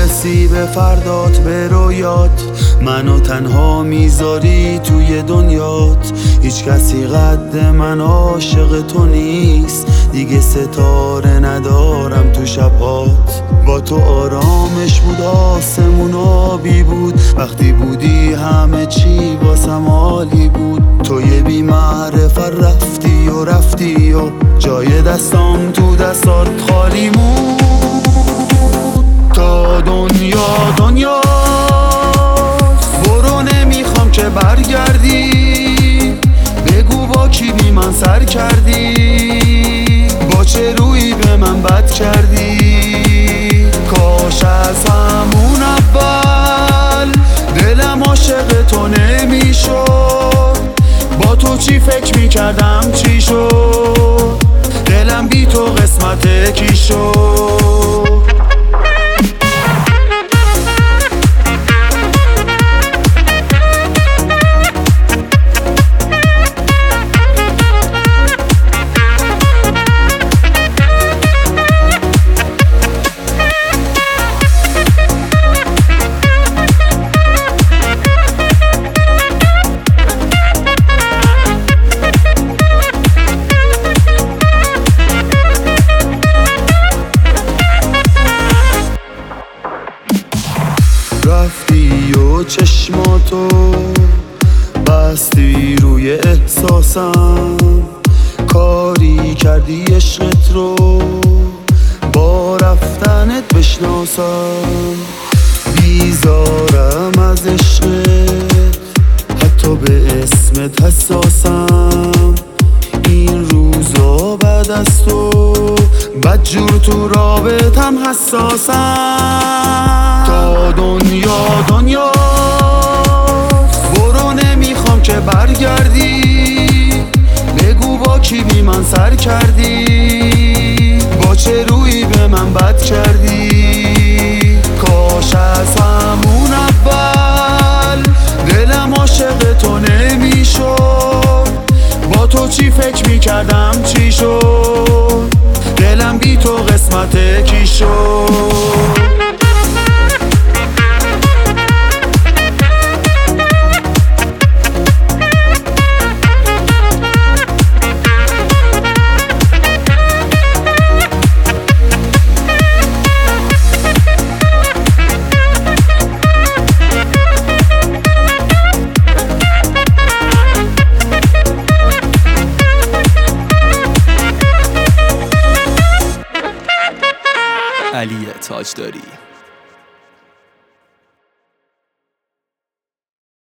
میرسی به فردات، به رویات منو تنها میذاری توی دنیات. هیچ کسی قد من عاشق تو نیست، دیگه ستاره ندارم تو شبات. با تو آرامش بود، آسمون آبی بود، وقتی بودی همه چی واسم عالی بود. تو یه بی معرفت رفتی و جای دستام تو دستات خالی مون. تا دنیا برو، نمیخوام که برگردی. بگو با کی بی من سر کردی، با چه روی به من بد کردی. کاش از همون اول دلم عاشق تو نمیشد. با تو چی فکر میکردم چی شد، دلم بی تو قسمت کی شد. رفتی و چشماتو بستی روی احساسم، کاری کردی عشقت رو با رفتنت بشناسم. بیزارم از عشقت، حتی به اسمت حساسم. این روزا بعد از تو بدجور تو رابطم حساسم. تا دنیا برو، نمیخوام که برگردی. بگو با کی بی من سر کردی، با چه روی به من بد کردی. کاش از همون اول دلم عاشق تو نمیشد. با تو چی فکر میکردم چی شد، دلم بی تو قسمت کی شد. علی تاجداری.